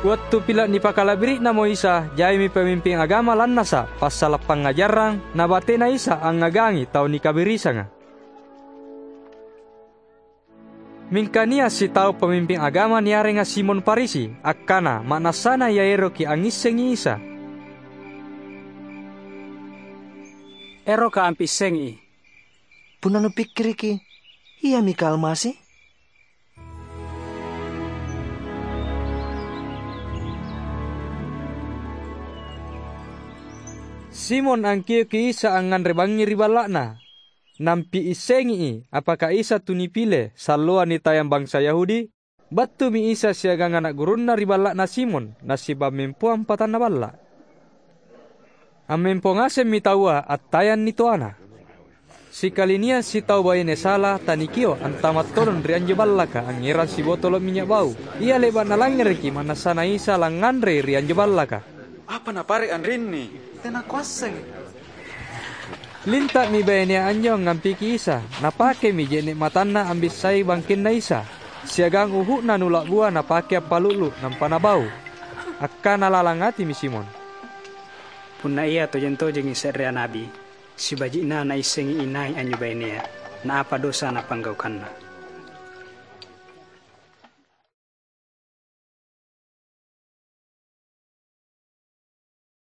Waktu pila ni pakalabiri na mo Isa, jay mi pemimpin agama lan nasa, pasal pangajarang, nabate na Isa ang ngagangi tao ni kabirisa nga. Mingkania si tao pemimpin agama niyari nga Simon Parisi, akkana manasana yaero ki ang isengi Isa. Ero ka ang pisengi. Punano pikiri ki, iya mi kalmasi? Simon ang kiyo ki Isa ang nganrebangi ribala na. Nampi isengi apakah Isa tunipile salua ni tayang bangsa Yahudi? Batu mi Isa siagang anak gurun na ribala na Simon na si bamempuang patan na bala. Ang mempongasem mi tawa at tayan nito ana. Si kalinian si tau bayane sala tanikio ang tamat tolon rian jeballaka ang iran si botolo minyak bau. Ia lebat na langir ki manasana Isa langandre rian jeballaka. Apa na pare an rinni? Tenakwaseng. Linta mi bayane anyong ngampi ki Isa. Napake mi jene matanna ambisai bangkin na Isa. Siagang uhu na nulak buah napake apalulu ng panabau. Akka nalalangati mi Simon. Punna iya to jento jeng isere nabi. Si baji na isengi inay anyo bayane na apa dosa na panggaukan na.